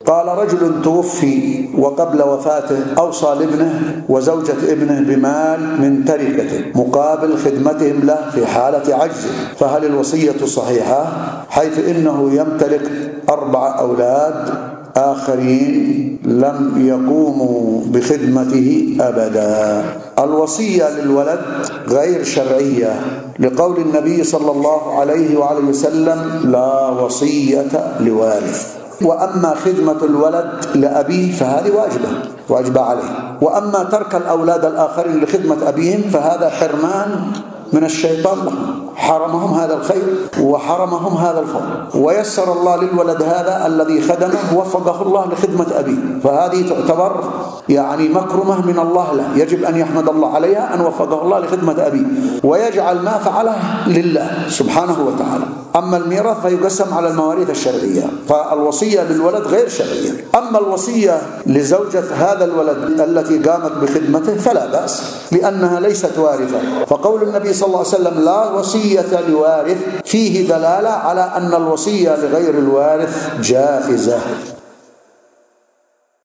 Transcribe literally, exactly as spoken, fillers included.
قال رجل توفي وقبل وفاته أوصى لابنه وزوجة ابنه بمال من تركته مقابل خدمتهم له في حالة عجزه، فهل الوصية صحيحة؟ حيث إنه يمتلك أربع أولاد آخرين لم يقوموا بخدمته أبدا. الوصية للولد غير شرعية لقول النبي صلى الله عليه وعليه وسلم لا وصية لوارث. وأما خدمة الولد لأبيه فهذه واجبة واجبة عليه، وأما ترك الأولاد الآخرين لخدمة أبيهم فهذا حرمان من الشيطان لهم، حرمهم هذا الخير وحرمهم هذا الفضل، ويسر الله للولد هذا الذي خدمه وفقه الله لخدمة أبيه، فهذه تعتبر يعني مكرمة من الله له، يجب أن يحمد الله عليها أن وفقه الله لخدمة أبيه ويجعل ما فعله لله سبحانه وتعالى. أما الميراث فيقسم على المواريث الشرعية، فالوصية للولد غير شرعية. أما الوصية لزوجة هذا الولد التي قامت بخدمته فلا بأس لأنها ليست وارثة، فقول النبي صلى الله عليه وسلم لا وصية لوارث فيه دلالة على أن الوصية لغير الوارث جائزة.